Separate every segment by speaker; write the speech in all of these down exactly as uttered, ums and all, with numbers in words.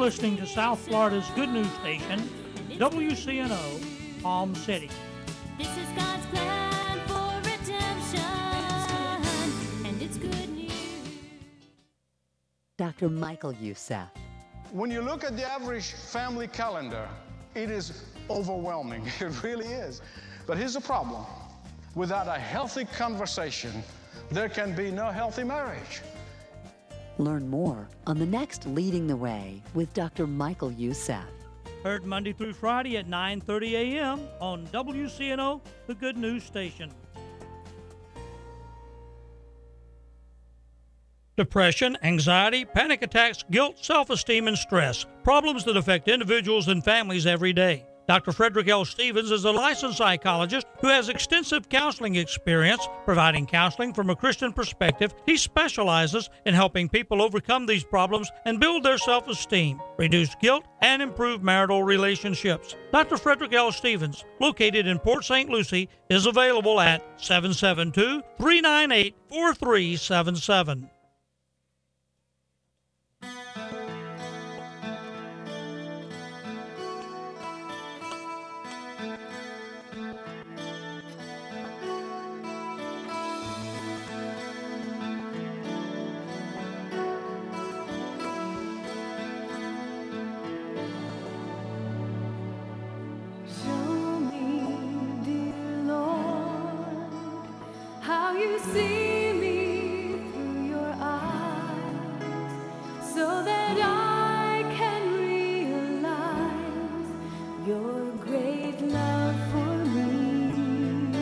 Speaker 1: listening to South Florida's Good News Station, W C N O, Palm City.
Speaker 2: This is God's plan for redemption, and it's good news.
Speaker 3: Doctor Michael Youssef.
Speaker 4: When you look at the average family calendar, it is overwhelming. It really is. But here's the problem. Without a healthy conversation, there can be no healthy marriage.
Speaker 3: Learn more on the next Leading the Way with Doctor Michael Youssef.
Speaker 1: Heard Monday through Friday at nine thirty a.m. on W C N O, the Good News Station. Depression, anxiety, panic attacks, guilt, self-esteem, and stress. Problems that affect individuals and families every day. Doctor Frederick L. Stevens is a licensed psychologist who has extensive counseling experience providing counseling from a Christian perspective. He specializes in helping people overcome these problems and build their self-esteem, reduce guilt, and improve marital relationships. Doctor Frederick L. Stevens, located in Port Saint Lucie, is available at seven seven two, three nine eight, four three seven seven.
Speaker 2: You see me through your eyes, so that I can realize your great love for me.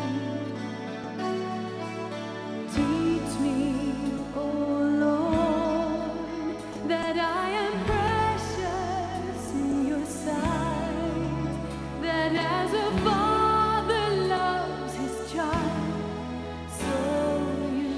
Speaker 2: Teach me, oh Lord, that I am precious in your sight, that as a father loves his child, so you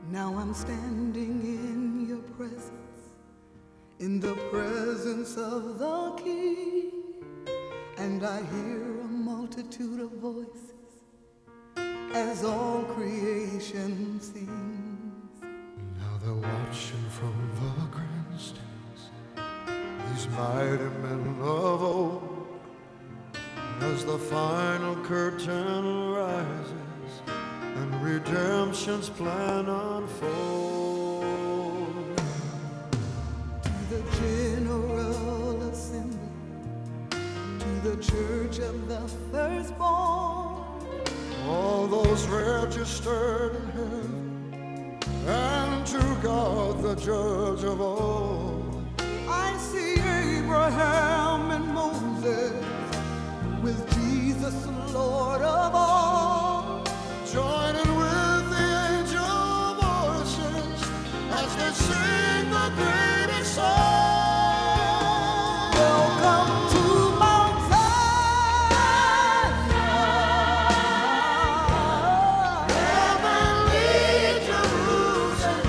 Speaker 5: Now I'm standing in your presence, in the presence of the King, and I hear a multitude of voices as all creation sings.
Speaker 6: Now they're watching from the grandstands, these mighty men of old, as the final curtain rises and redemption's plan unfolds.
Speaker 5: To the General Assembly, to the Church of the Firstborn,
Speaker 6: all those registered in heaven, and to God the Judge of all,
Speaker 5: I see Abraham and Moses with Jesus, Lord of all,
Speaker 6: joining with the angel voices as they sing the greatest song.
Speaker 5: Welcome to Mount Zion,
Speaker 6: heavenly Jerusalem.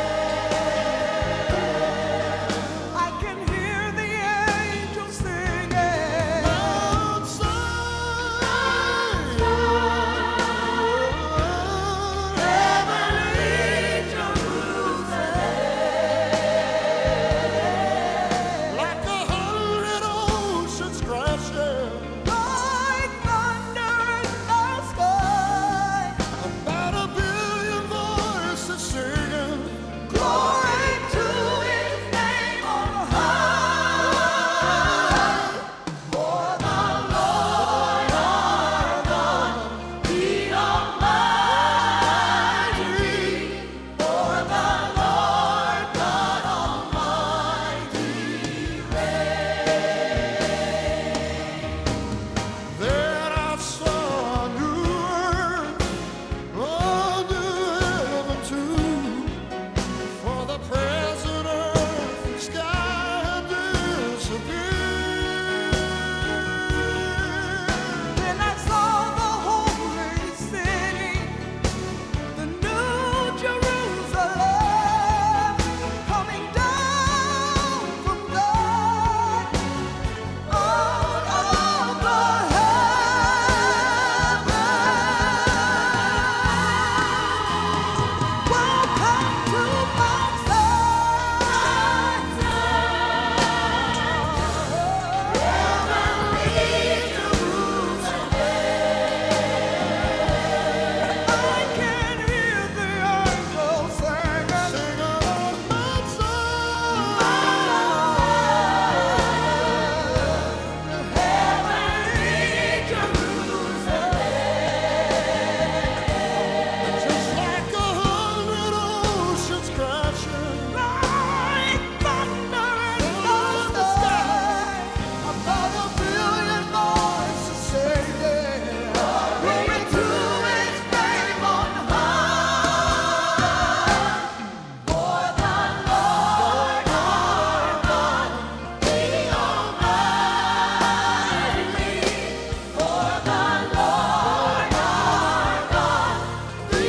Speaker 5: I can hear the angels singing.
Speaker 6: Mount Zion, heavenly Jerusalem. Like a hundred oceans crashing,
Speaker 5: Like thunder in the sky,
Speaker 6: about a billion voices singing.
Speaker 5: glory to His name on high. For the Lord our God, the Almighty. For the Lord God Almighty reigns.
Speaker 6: Then I saw a new earth, a new heaven too, for the present earth and sky had disappeared.
Speaker 5: Then I saw the holy city, the new Jerusalem, coming down from God out of the heavens. Welcome to Mount Zion, heavenly Jerusalem. I can hear the angels singing,
Speaker 6: Sing on Mount Zion,
Speaker 5: heavenly Jerusalem.
Speaker 6: just like a hundred oceans crashing.
Speaker 5: Like thunder in the sky, about a billion voices singing, glory to His name on high. For the Lord our God, the Almighty. For the Lord our God, the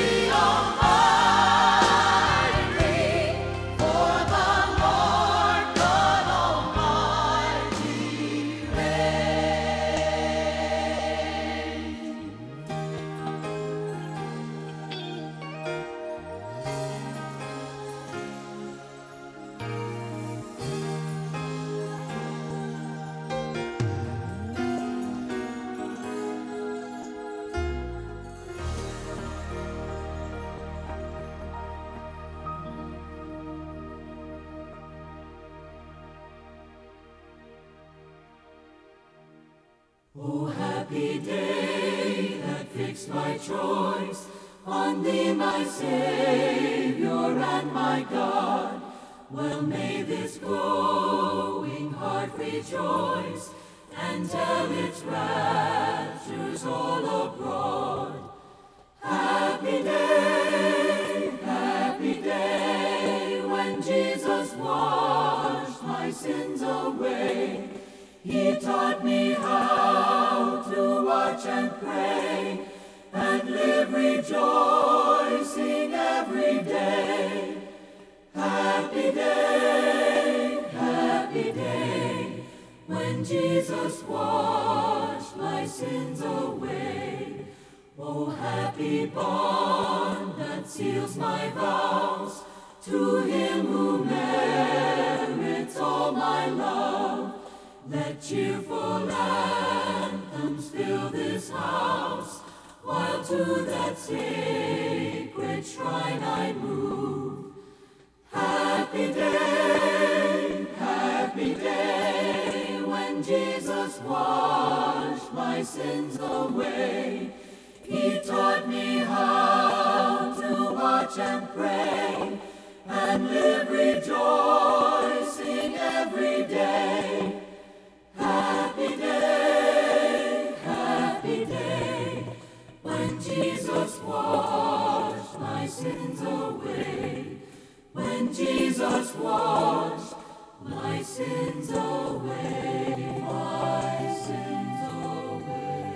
Speaker 5: Almighty. For the Lord God Almighty reigns.
Speaker 7: O happy day that fixed my choice on Thee, my Savior and my God. Well may this glowing heart rejoice and tell its raptures all abroad. Happy day, happy day, when Jesus washed my sins away. He taught me how to watch and pray and live rejoicing every day. day, happy day, when Jesus washed my sins away. Oh, happy bond that seals my vows to him who merits all my love. Let cheerful anthems fill this house, while to that sacred shrine I move. Happy day, happy day, when Jesus washed my sins away. He taught me how to watch and pray, and live rejoicing every day. Happy day, happy day, when Jesus washed my sins away. When Jesus washed my sins away, my sins away.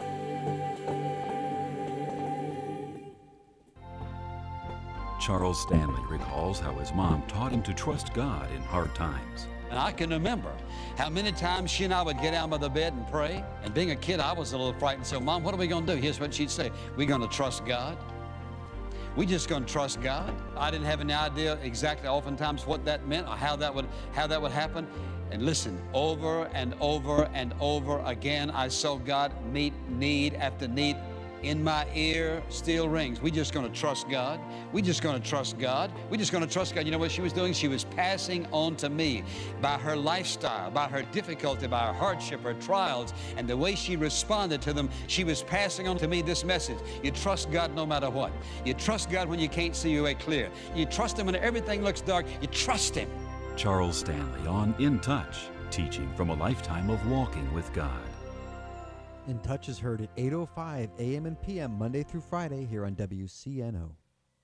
Speaker 8: Charles Stanley recalls how his mom taught him to trust God in hard times.
Speaker 9: And I can remember how many times she and I would get out of the bed and pray. And being a kid, I was a little frightened. So, Mom, what are we going to do? Here's what she'd say. We're going to trust God. We just going to trust God. I didn't have any idea exactly oftentimes what that meant or how that would, how that would happen. And listen, over and over and over again, I saw God meet need after need. In my ear still rings. We just going to trust God. We just going to trust God. We just going to trust God. You know what she was doing? She was passing on to me by her lifestyle, by her difficulty, by her hardship, her trials, and the way she responded to them. She was passing on to me this message. You trust God no matter what. You trust God when you can't see your way clear. You trust Him when everything looks dark. You trust Him.
Speaker 8: Charles Stanley on In Touch, teaching from a lifetime of walking with God.
Speaker 10: In Touch is heard at eight oh five a m and p m Monday through Friday here on W C N O.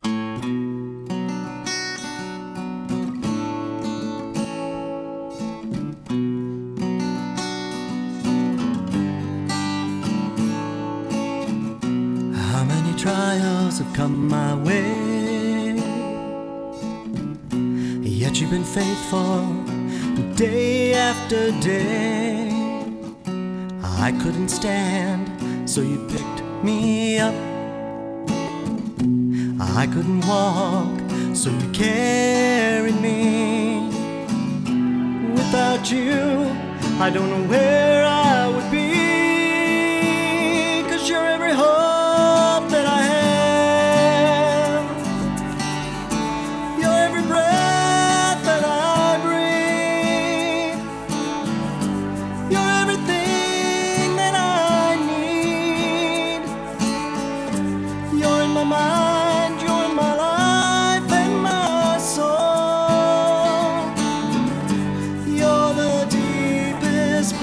Speaker 11: How many trials have come my way, yet you've been faithful day after day. I couldn't stand, so you picked me up. I couldn't walk, so you carried me. Without you, I don't know where I would be, 'cause you're every hope that I have. You're every breath that I breathe. You're everything my mind, you're my life and my soul. You're the deepest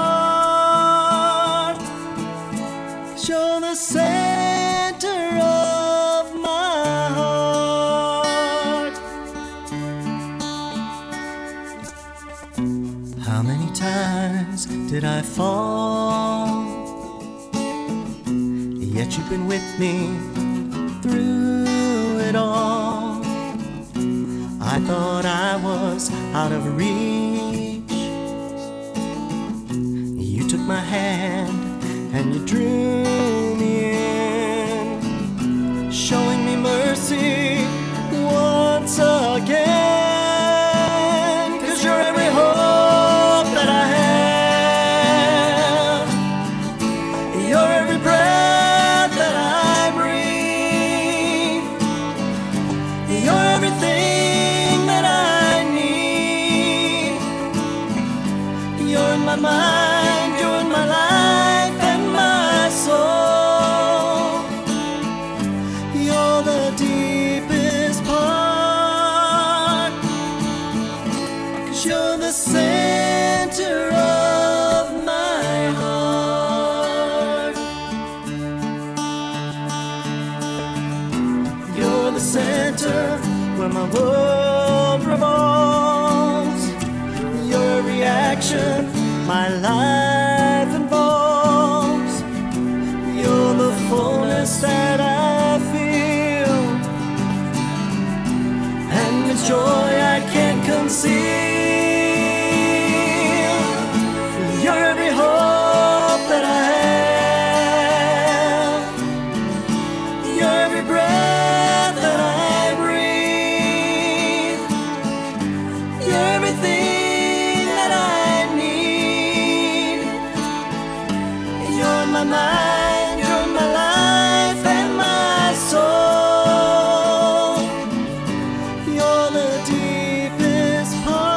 Speaker 11: part, 'cause you're the center of my heart. How many times did I fall? Yet you've been with me through it all. I thought I was out of reach. You took my hand and you drew me in, showing me mercy once again. 'Cause you're every hope that I have. You're every breath that I You're everything that I need. You're in my mind, you're in my life and my soul. You're the deepest part, 'cause you're the center of my heart. You're the center where my world revolves. Your reaction, my life involves. You're the fullness that I feel, and the joy I I can't conceal. You're every hope that I have. You're every breath that I breathe. You're everything that I need. You're my mind, you're my life and my soul. You're the deepest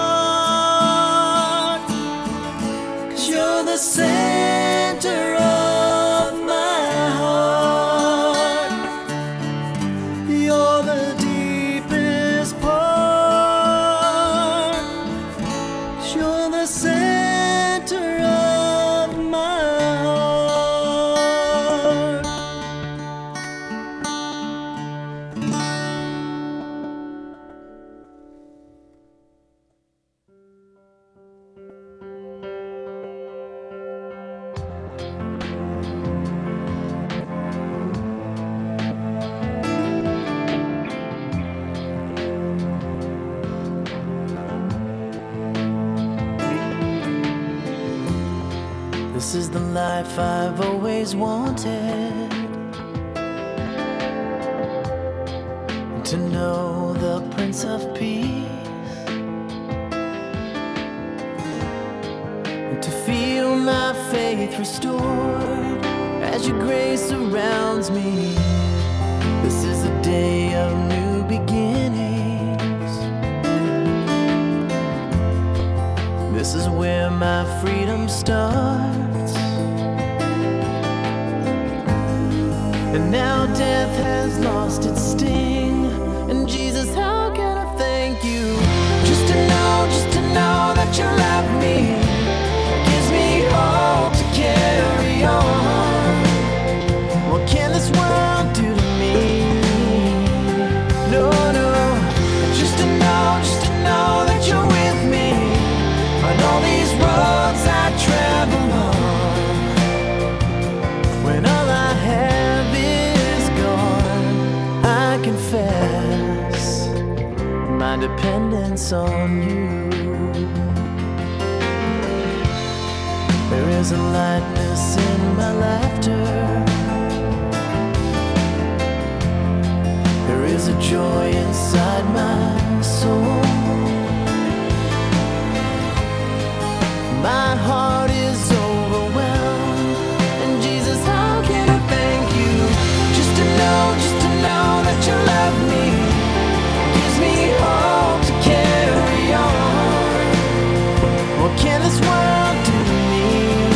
Speaker 11: part, 'cause you're the center of my heart. You're the deepest part, 'cause you're the center of my heart. This is the life I've always wanted, to know the Prince of Peace, and to feel my faith restored as your grace surrounds me. This is a day of new beginnings. This is where my freedom starts. And now death has lost its sting. And Jesus, how can I thank you? Just to know, just to know that you love me gives me hope to carry on. What can this world do to me? No, no. Just to know, just to know that you're with me on all these roads I travel on. When all I have is gone, I confess my dependence on you. There is a lightness in my laughter. There is a joy inside my soul. My heart is overwhelmed. And Jesus, how can I thank you? Just to know, just to know that you love me gives me hope to carry on. What can this world do to me?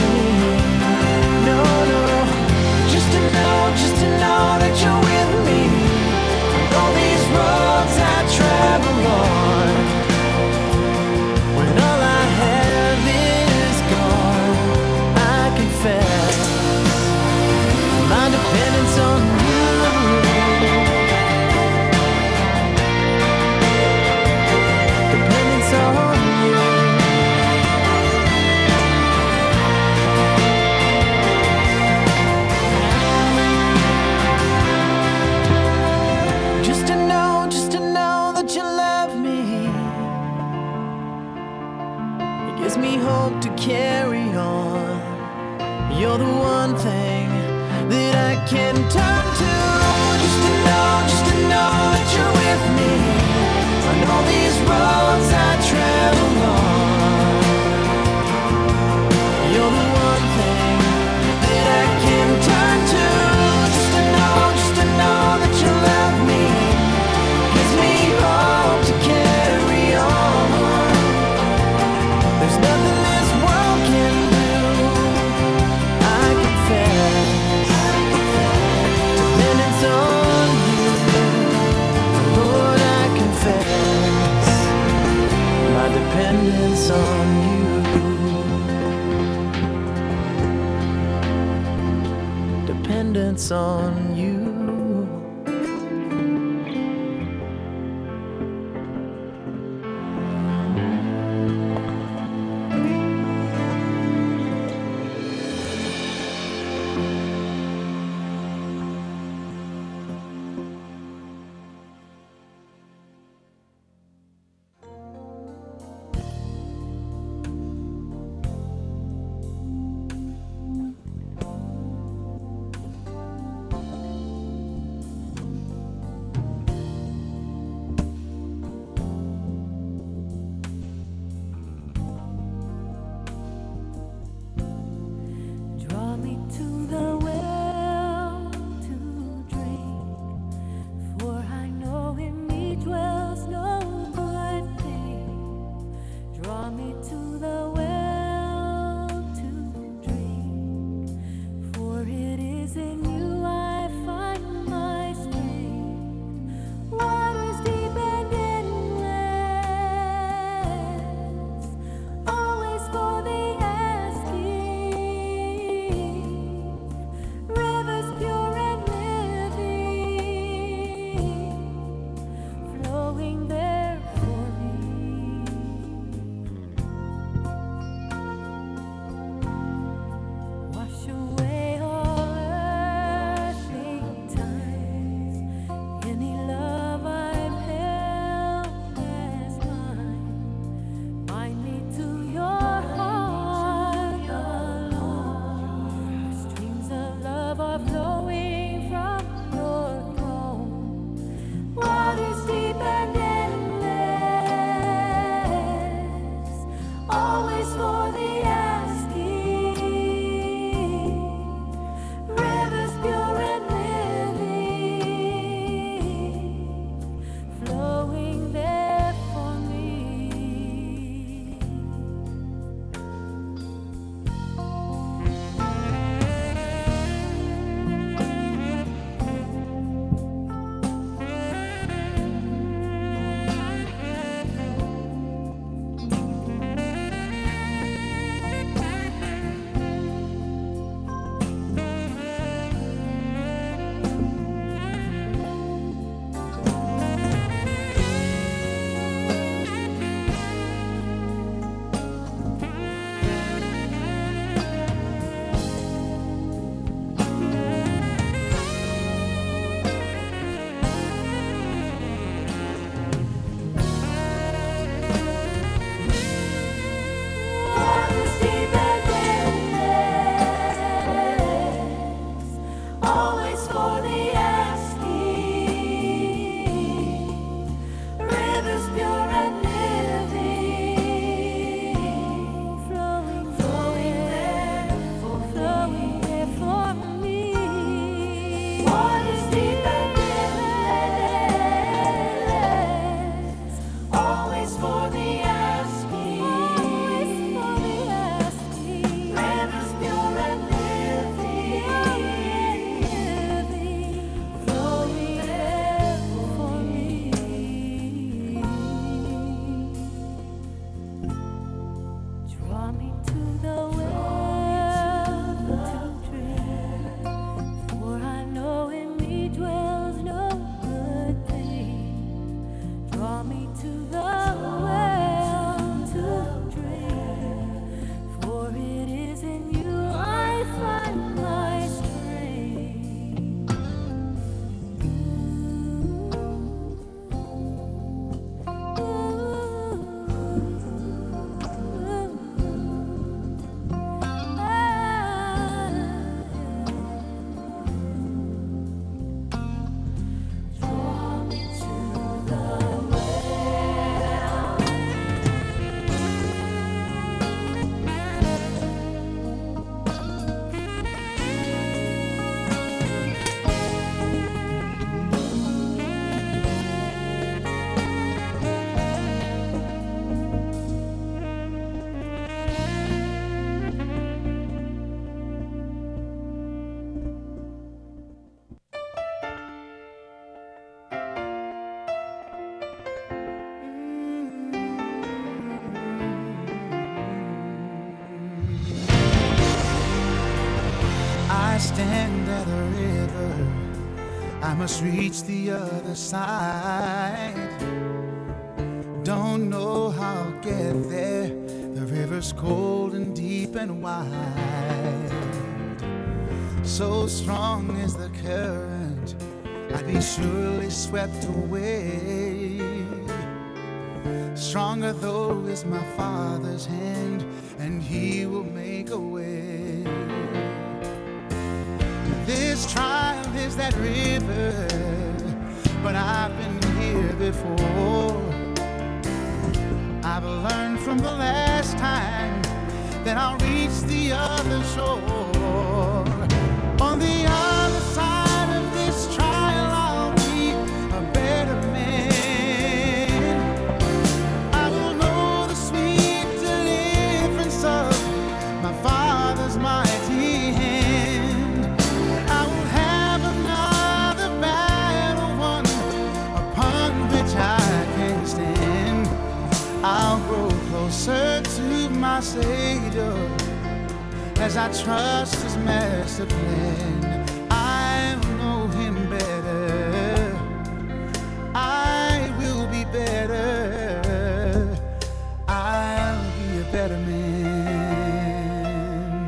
Speaker 11: No, no. Just to know, just to know that you're with me on all these roads I travel on. When all I have is gone, I confess my dependence on you. Dependence on you. Just to know, just to know that you love me, it gives me hope to carry on. You're the one thing that I can turn to. Just to know, just to know that you're with me on all these roads I travel on. You're the one thing that I can turn to. Just to know, just to know that you love me gives me hope to carry on. There's nothing this world can do. I confess dependence on you. Lord, I confess my dependence on you. Dependence on you.
Speaker 2: Draw me to the well to drink, for it is in you I find my strength. Draw me to the well.
Speaker 5: I stand at the river, I must reach the other side. Don't know how I'll get there, the river's cold and deep and wide. So strong is the current, I'd be surely swept away. Stronger though is my Father's hand, and He will make a way. This trial is that river, but I've been here before. I've learned from the last time that I'll reach the other shore. On the other side of this trial, I'll be a better man. I will know the sweet deliverance of my Father's mighty hand. I will have another battle won upon which I can stand. I'll grow closer to my Savior as I trust His master plan. I'll know Him better. I will be better. I'll be a better man.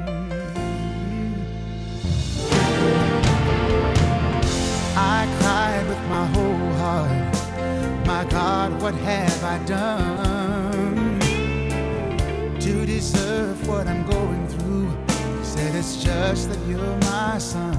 Speaker 5: I cried with my whole heart, my God, what have I done to deserve what I'm going through? He said it's just that you're my son.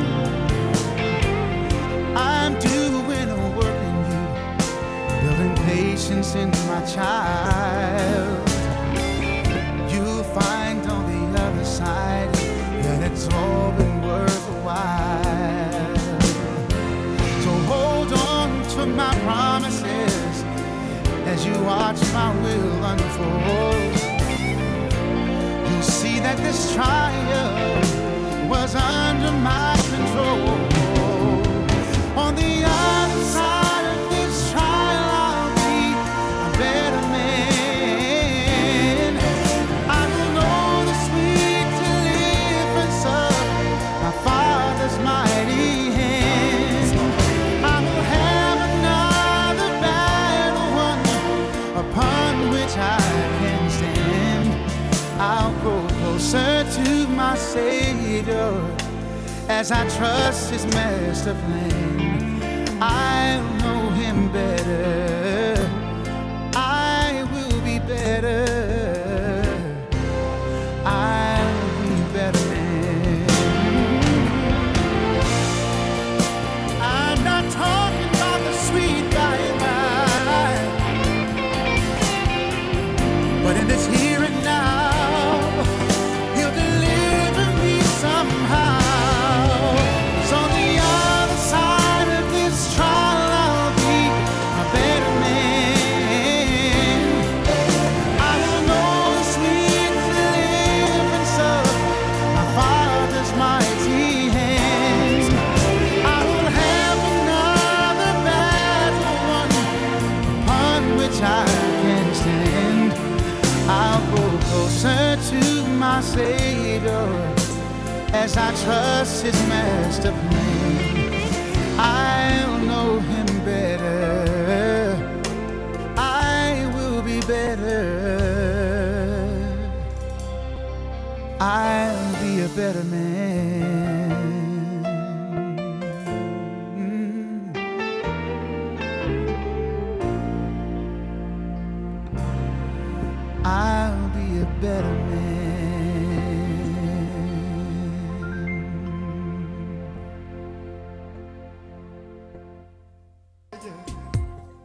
Speaker 5: I'm doing a work in you, building patience in my child. You'll find on the other side that it's all been worth a while. So hold on to my promises as you watch my will unfold. You'll see that this trial was under my control. On the other side of this trial, I'll be a better man. I will know the sweet deliverance of my Father's mighty hand. I will have another battle won upon which I can stand. I'll grow closer to my Savior as I trust His master plan. I'll know Him better. I will be better. I'll be a better man. I'm not talking about the sweet by and by, but in this here and now, He'll deliver me somehow. 'Cause on the other side of this trial, I'll be a better man. I will know the sweet deliverance of my Father's mighty hand. I will have another battle won upon which I can stand. I'll go closer to my Savior as I trust His master plan. I'll know Him better. better man.